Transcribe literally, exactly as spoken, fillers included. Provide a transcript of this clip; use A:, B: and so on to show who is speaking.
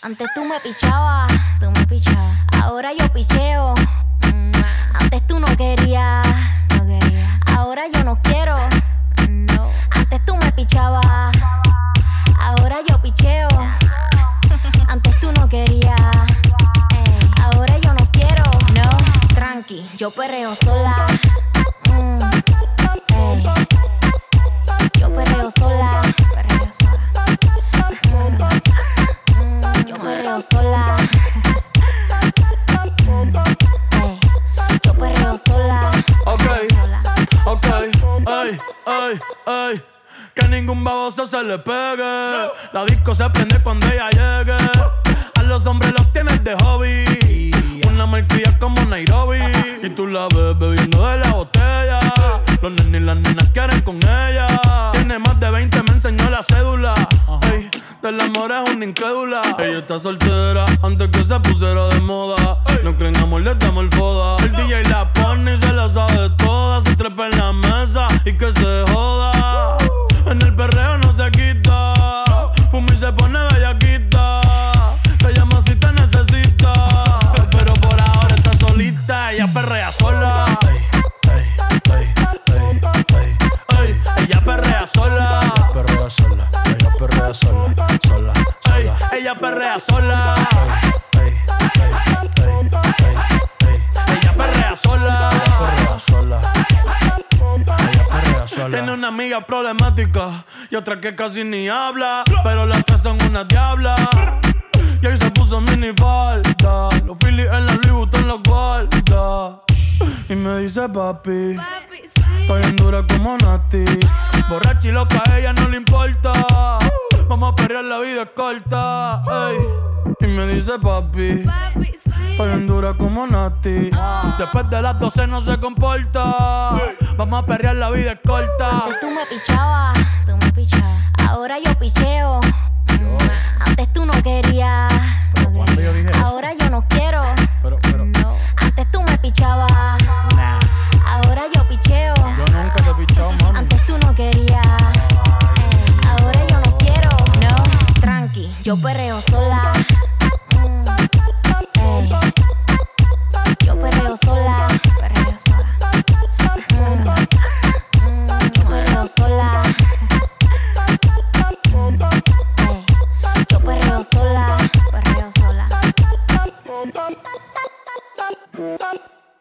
A: Antes tú me pichabas, tú me pichabas. Ahora yo picheo. Mm. Antes tú no querías, no quería. Ahora yo no quiero. No. Antes tú me pichabas. Ahora yo picheo. Antes tú no querías. Ey. Ahora yo no quiero. No. Tranqui, yo perreo sola. Mm. Ey. Yo perreo sola. Perreo sola. Mm. Yo perreo sola. Ey, yo perreo sola.
B: Ok,
A: sola.
B: ok, ey, ey, ey. Que ningún baboso se le pegue. La disco se prende cuando ella llegue. A los hombres los tienes de hobby. Una malcria como Nairobi. Y tú la ves bebiendo de la botella. Los nenes y las nenas quieren con ella. Tiene más de veinte, me enseñó la cédula. Ey, del amor es una incrédula. Ella está soltera antes que se pusiera de moda. No creen amor, le damos el foda. El D J la pone y se la sabe toda. Se trepa en la mesa y que se joda. En el perreo no se quita. Fuma y se pone bellaquita. Te llama si te necesita. Pero por ahora está solita. Ella perrea sola. Ella perrea sola.
C: Ella perrea sola. Ella perrea sola. Sola,
B: Ey,
C: sola.
B: ella perrea sola.
C: Ey, ey, ey, ey, ey.
B: Ella perrea sola.
C: Ella perrea sola. Ella perrea sola.
B: Tiene una amiga problemática y otra que casi ni habla, pero las tres son una diabla. Y ahí se puso mini falta. Los Phillies en la Louis Vuitton los guarda. Y me dice papi,
A: Papi, sí.
B: estoy bien dura como Nati. Borracha y loca, a ella no le importa. Vamos a perrear, la vida es corta. Ey. Y me dice papi,
A: Papi, sí.
B: estoy bien dura como Nati. Después de las doce no se comporta. Vamos a perrear, la vida es corta.
A: Antes tú me pichabas, tú me pichabas. Ahora yo picheo. Mm. Antes tú no querías.
C: Pero cuando yo dije eso.
A: Ahora yo no quiero.
C: Pero, pero.
A: No. Antes tú me pichabas.
C: Nah.
A: Ahora yo picheo.
C: Yo nunca te he pichado, mami.
A: Antes tú no querías. Ey, ahora yo no quiero. No. Tranqui, yo perreo